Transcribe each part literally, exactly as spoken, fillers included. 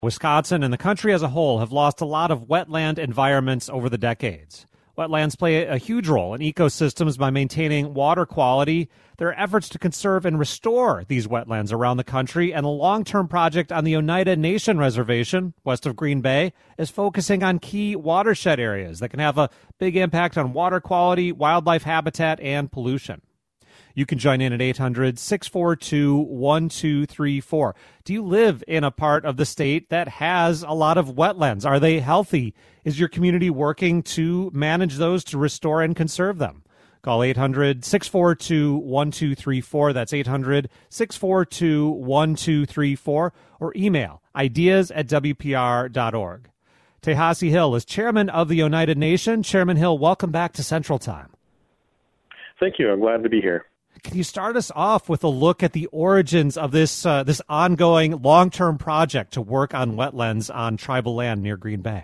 Wisconsin and the country as a whole have lost a lot of wetland environments over the decades. Wetlands play a huge role in ecosystems by maintaining water quality. There are efforts to conserve and restore these wetlands around the country, and a long-term project on the Oneida Nation Reservation, west of Green Bay, is focusing on key watershed areas that can have a big impact on water quality, wildlife habitat, and pollution. You can join in at eight hundred, six four two, one two three four. Do you live in a part of the state that has a lot of wetlands? Are they healthy? Is your community working to manage those, to restore and conserve them? Call eight hundred, six four two, one two three four. That's eight hundred, six four two, one two three four. Or email ideas at w p r dot org. Tehasi Hill is chairman of the Oneida Nation. Chairman Hill, welcome back to Central Time. Thank you. I'm glad to be here. Can you start us off with a look at the origins of this uh, this ongoing long-term project to work on wetlands on tribal land near Green Bay?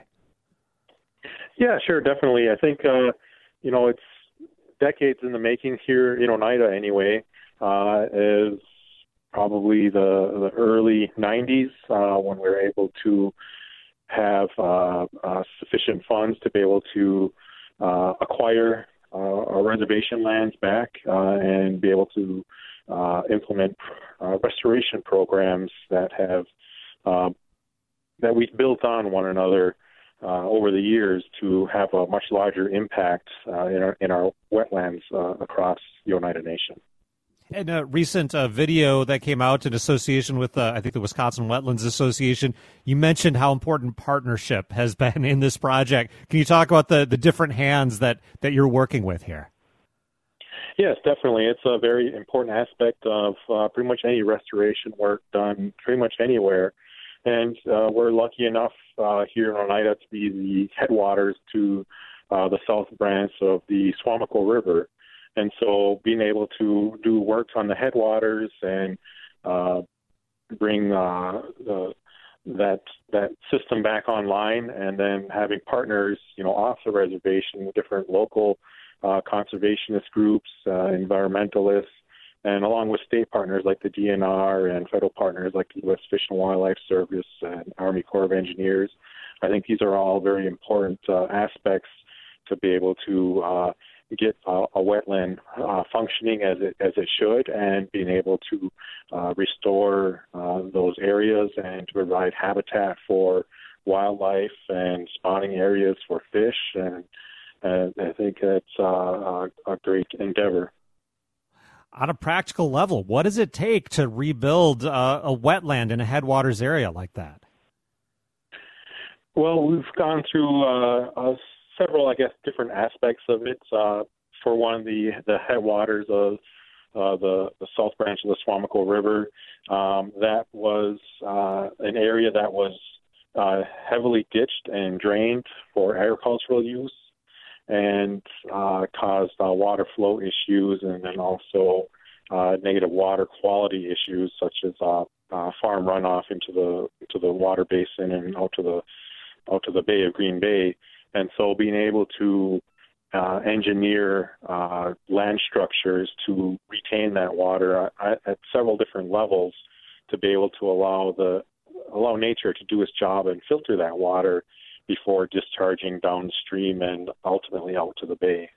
Yeah, sure, definitely. I think, uh, you know, it's decades in the making here in Oneida anyway. Uh, is probably the, the early nineties uh, when we were able to have uh, uh, sufficient funds to be able to uh, acquire Uh, our reservation lands back uh, and be able to uh, implement uh, restoration programs that have uh, that we've built on one another uh, over the years to have a much larger impact uh, in our in our wetlands uh, across the Oneida Nation. In a recent uh, video that came out in association with, uh, I think, the Wisconsin Wetlands Association, you mentioned how important partnership has been in this project. Can you talk about the, the different hands that, that you're working with here? Yes, definitely. It's a very important aspect of uh, pretty much any restoration work done pretty much anywhere. And uh, we're lucky enough uh, here in Oneida to be the headwaters to uh, the south branch of the Swamico River. And so being able to do work on the headwaters and uh, bring uh, the, that that system back online, and then having partners, you know, off the reservation, different local uh, conservationist groups, uh, environmentalists, and along with state partners like the D N R and federal partners like the U S Fish and Wildlife Service and Army Corps of Engineers. I think these are all very important uh, aspects to be able to uh, get uh, a wetland uh, functioning as it as it should, and being able to uh, restore uh, those areas and to provide habitat for wildlife and spawning areas for fish. And uh, I think it's uh, a great endeavor. On a practical level, what does it take to rebuild uh, a wetland in a headwaters area like that? Well, we've gone through uh, a several, I guess, different aspects of it. Uh, for one, the, the headwaters of uh, the, the South Branch of the Swamico River, um, that was uh, an area that was uh, heavily ditched and drained for agricultural use, and uh, caused uh, water flow issues, and then also uh, negative water quality issues such as uh, uh, farm runoff into the into the water basin and out to the out to the Bay of Green Bay. And so being able to uh, engineer uh, land structures to retain that water at, at several different levels to be able to allow the allow nature to do its job and filter that water before discharging downstream and ultimately out to the bay.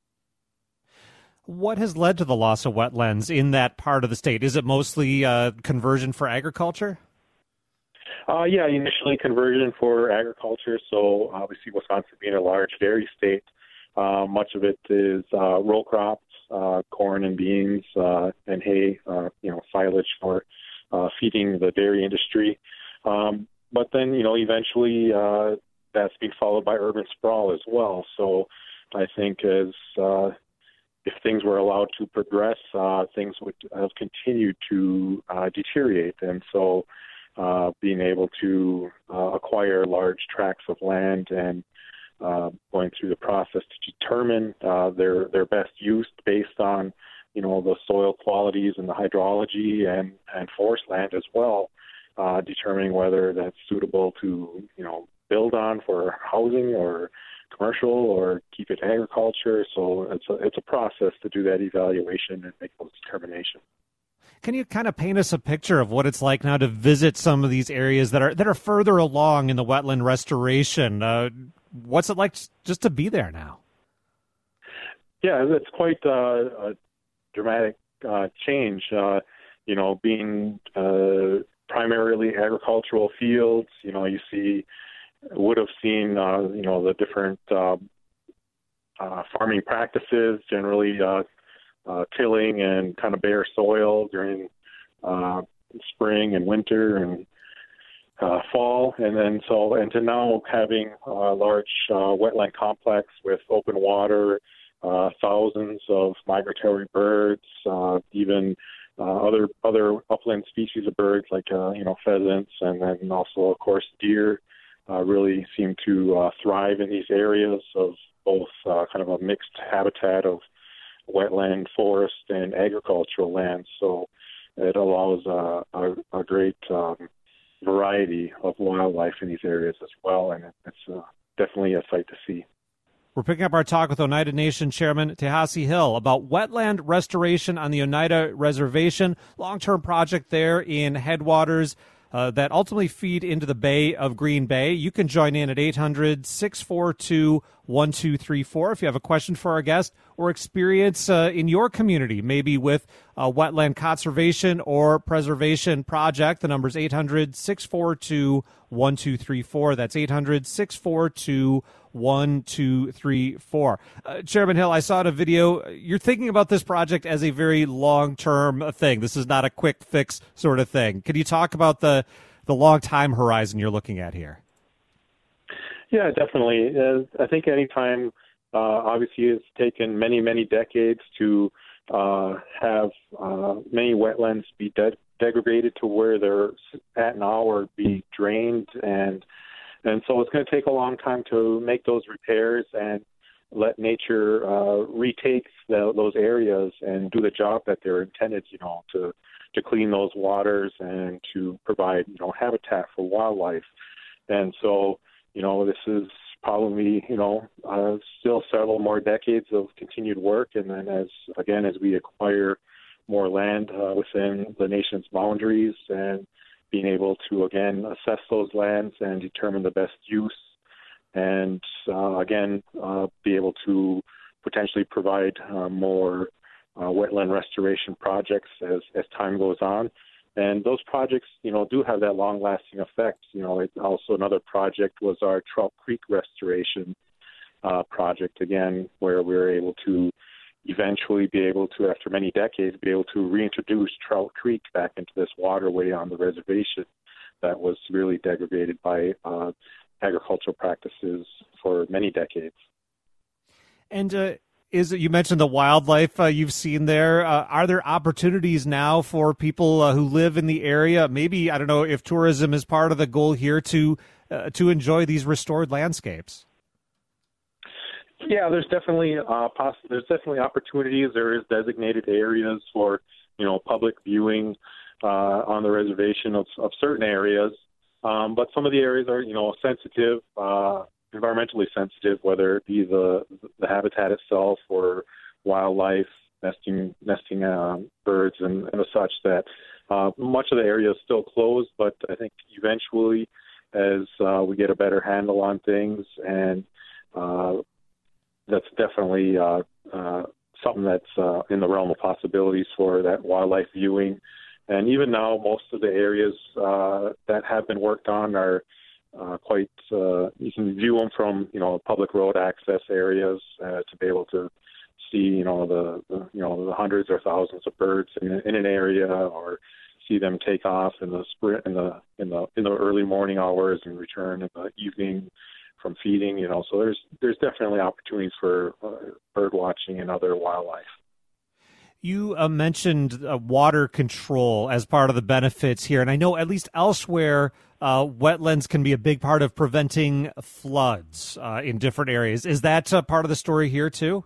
What has led to the loss of wetlands in that part of the state? Is it mostly uh, conversion for agriculture? Uh, yeah, initially conversion for agriculture. So obviously Wisconsin being a large dairy state, uh, much of it is uh, row crops, uh, corn and beans uh, and hay, uh, you know, silage for uh, feeding the dairy industry. Um, but then, you know, eventually uh, that's being followed by urban sprawl as well. So I think as uh, if things were allowed to progress, uh, things would have continued to uh, deteriorate. And so Uh, being able to uh, acquire large tracts of land and uh, going through the process to determine uh, their their best use based on, you know, the soil qualities and the hydrology and, and forest land as well, uh, determining whether that's suitable to, you know, build on for housing or commercial or keep it agriculture. So it's a, it's a process to do that evaluation and make those determinations. Can you kind of paint us a picture of what it's like now to visit some of these areas that are that are further along in the wetland restoration? Uh, what's it like just to be there now? Yeah, it's quite uh, a dramatic uh, change. Uh, you know, being uh, primarily agricultural fields, you know, you see, would have seen, uh, you know, the different uh, uh, farming practices, generally uh, uh, tilling and kind of bare soil during uh, spring and winter and uh, fall. And then so, and to now having a large uh, wetland complex with open water, uh, thousands of migratory birds, uh, even uh, other other upland species of birds like, uh, you know, pheasants, and then also, of course, deer uh, really seem to uh, thrive in these areas of both uh, kind of a mixed habitat of wetland, forest, and agricultural land. So it allows uh, a, a great um, variety of wildlife in these areas as well, and it's uh, definitely a sight to see. We're picking up our talk with Oneida Nation Chairman Tehasi Hill about wetland restoration on the Oneida Reservation, long-term project there in headwaters Uh, that ultimately feed into the Bay of Green Bay. You can join in at eight hundred, six four two, one two three four if you have a question for our guest or experience uh, in your community, maybe with a wetland conservation or preservation project. The number is eight hundred, six four two, one two three four. That's eight hundred, six four two, one two three four. Uh, Chairman Hill, I saw in a video, you're thinking about this project as a very long-term thing. This is not a quick fix sort of thing. Can you talk about the, the long time horizon you're looking at here? Yeah, definitely. Uh, I think anytime, uh, obviously it's taken many, many decades to uh, have uh, many wetlands be de- degraded to where they're at now or be drained, and And so it's going to take a long time to make those repairs and let nature uh, retake the, those areas and do the job that they're intended, you know, to to clean those waters and to provide, you know, habitat for wildlife. And so, you know, this is probably, you know, uh, still several more decades of continued work. And then as, again, as we acquire more land uh, within the nation's boundaries and being able to, again, assess those lands and determine the best use, and, uh, again, uh, be able to potentially provide uh, more uh, wetland restoration projects as, as time goes on. And those projects, you know, do have that long-lasting effect. You know, it, also another project was our Trout Creek restoration uh, project, again, where we were able to eventually be able to, after many decades, be able to reintroduce Trout Creek back into this waterway on the reservation that was really degraded by uh, agricultural practices for many decades. And uh, is you mentioned the wildlife uh, you've seen there. Uh, are there opportunities now for people uh, who live in the area? Maybe, I don't know if tourism is part of the goal here to uh, to enjoy these restored landscapes. Yeah, there's definitely uh, poss- there's definitely opportunities. There is designated areas for, you know, public viewing uh, on the reservation of, of certain areas, um, but some of the areas are, you know, sensitive, uh, environmentally sensitive, whether it be the the habitat itself or wildlife, nesting nesting uh, birds and, and such. That uh, much of the area is still closed, but I think eventually, as uh, we get a better handle on things and uh, that's definitely uh, uh, something that's uh, in the realm of possibilities for that wildlife viewing. And even now, most of the areas uh, that have been worked on are uh, quite, uh, you can view them from, you know, public road access areas uh, to be able to see, you know, the, the, you know, the hundreds or thousands of birds in, in an area, or see them take off in the spring, in the, in the, in the early morning hours and return in the evening from feeding, you know, so there's there's definitely opportunities for uh, bird watching and other wildlife. You uh, mentioned uh, water control as part of the benefits here, and I know at least elsewhere, uh, wetlands can be a big part of preventing floods uh, in different areas. Is that uh, part of the story here too?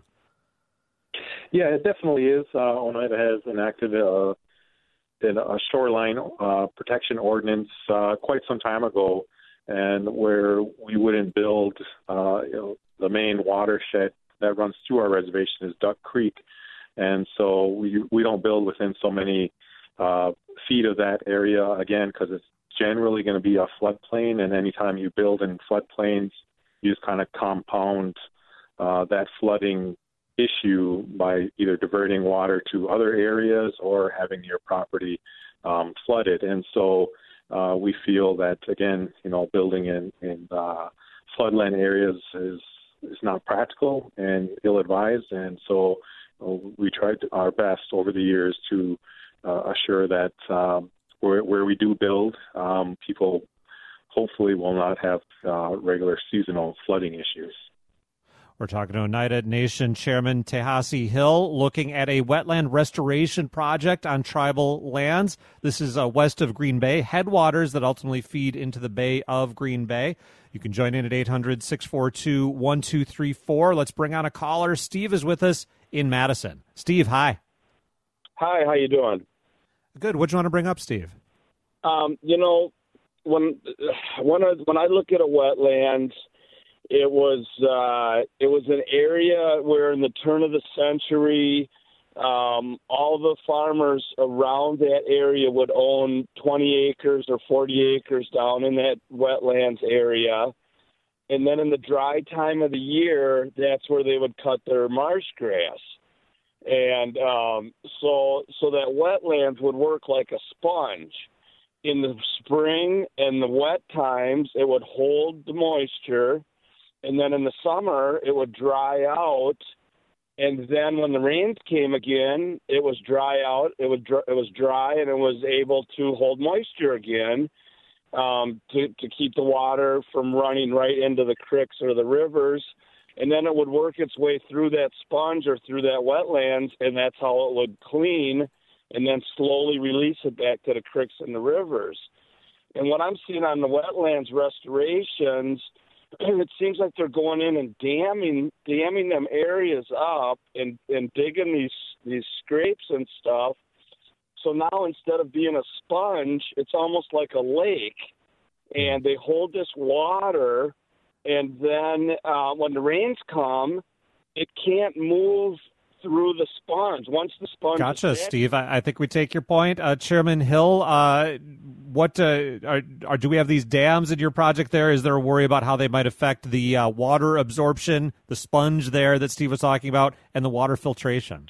Yeah, it definitely is. Uh, Oneida has enacted a, a shoreline uh, protection ordinance uh, quite some time ago, and where we wouldn't build, uh, you know, the main watershed that runs through our reservation is Duck Creek, and so we we don't build within so many uh, feet of that area, again, because it's generally going to be a floodplain, and anytime you build in floodplains, you just kind of compound uh, that flooding issue by either diverting water to other areas or having your property um, flooded. And so uh, we feel that, again, you know, building in, in uh, floodland areas is is not practical and ill-advised. And so uh, we tried our best over the years to uh, assure that um, where, where we do build, um, people hopefully will not have uh, regular seasonal flooding issues. We're talking to Oneida Nation Chairman Tehasi Hill, looking at a wetland restoration project on tribal lands. This is uh, west of Green Bay, headwaters that ultimately feed into the Bay of Green Bay. You can join in at eight hundred, six four two, one two three four. Let's bring on a caller. Steve is with us in Madison. Steve, hi. Hi, how you doing? Good. What do you want to bring up, Steve? Um, you know, when when I, when I look at a wetland, it was uh, it was an area where in the turn of the century, um, all the farmers around that area would own twenty acres or forty acres down in that wetlands area. And then in the dry time of the year, that's where they would cut their marsh grass. And um, so so that wetlands would work like a sponge. In the spring and the wet times, it would hold the moisture. And then in the summer, it would dry out. And then when the rains came again, it was dry out. It would it was dry, and it was able to hold moisture again um, to to keep the water from running right into the creeks or the rivers. And then it would work its way through that sponge or through that wetlands, and that's how it would clean, and then slowly release it back to the creeks and the rivers. And what I'm seeing on the wetlands restorations, it seems like they're going in and damming damming them areas up and, and digging these these scrapes and stuff. So now instead of being a sponge, it's almost like a lake, and they hold this water, and then uh, when the rains come, it can't move through the sponge. Once the sponge Gotcha, is Steve. I, I think we take your point. Uh, Chairman Hill, uh, what uh, are, are, do we have these dams in your project there? Is there a worry about how they might affect the uh, water absorption, the sponge there that Steve was talking about, and the water filtration?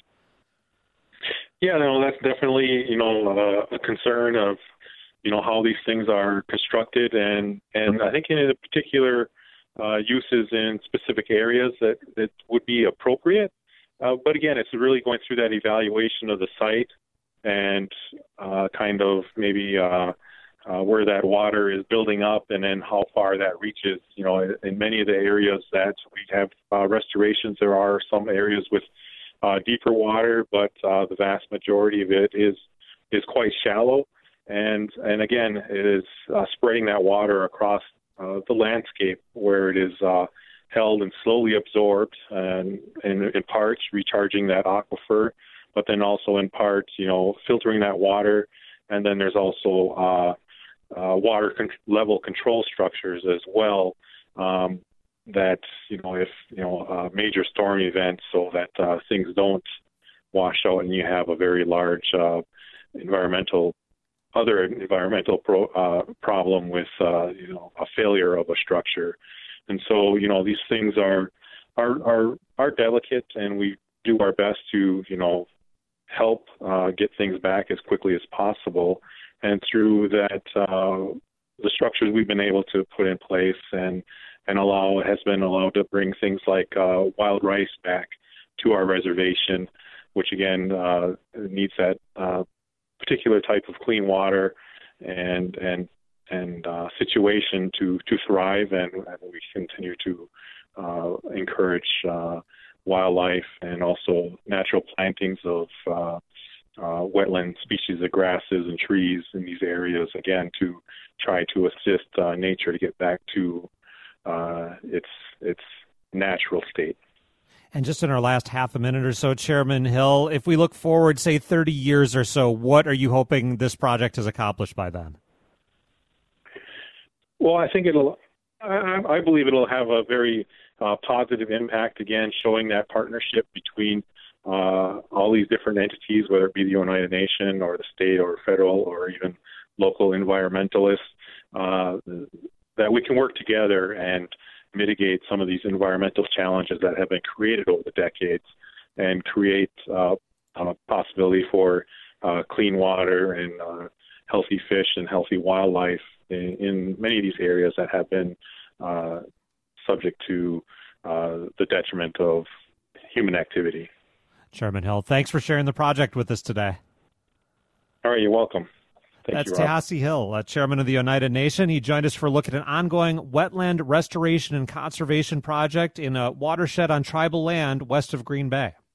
Yeah, no, that's definitely, you know, uh, a concern of, you know, how these things are constructed. And, and I think in the particular uh, uses in specific areas that, that would be appropriate. Uh, but again, it's really going through that evaluation of the site and uh, kind of maybe uh, uh, where that water is building up and then how far that reaches. You know, in many of the areas that we have uh, restorations, there are some areas with uh, deeper water, but uh, the vast majority of it is is quite shallow. And and again, it is uh, spreading that water across uh, the landscape where it is uh, held and slowly absorbed, and, and in parts recharging that aquifer, but then also in parts, you know, filtering that water. And then there's also uh, uh, water con- level control structures as well um, that, you know, if, you know, uh, major storm events so that uh, things don't wash out and you have a very large uh, environmental other environmental pro, uh, problem with, uh, you know, a failure of a structure. And so, you know, these things are, are, are, are delicate, and we do our best to, you know, help uh, get things back as quickly as possible. And through that, uh, the structures we've been able to put in place and, and allow, has been allowed to bring things like uh, wild rice back to our reservation, which again uh, needs that uh, particular type of clean water and, and, and uh, situation to, to thrive, and, and we continue to uh, encourage uh, wildlife and also natural plantings of uh, uh, wetland species of grasses and trees in these areas, again, to try to assist uh, nature to get back to uh, its its natural state. And just in our last half a minute or so, Chairman Hill, if we look forward, say, thirty years or so, what are you hoping this project has accomplished by then? Well, I think it'll, I, I believe it'll have a very uh, positive impact, again, showing that partnership between uh, all these different entities, whether it be the Oneida Nation or the state or federal or even local environmentalists, uh, that we can work together and mitigate some of these environmental challenges that have been created over the decades and create uh, a possibility for uh, clean water and uh, healthy fish and healthy wildlife in, in many of these areas that have been uh, subject to uh, the detriment of human activity. Chairman Hill, thanks for sharing the project with us today. All right, you're welcome. Thank That's you, Rob. Tahasi Hill, uh, chairman of the Oneida Nation. He joined us for a look at an ongoing wetland restoration and conservation project in a watershed on tribal land west of Green Bay.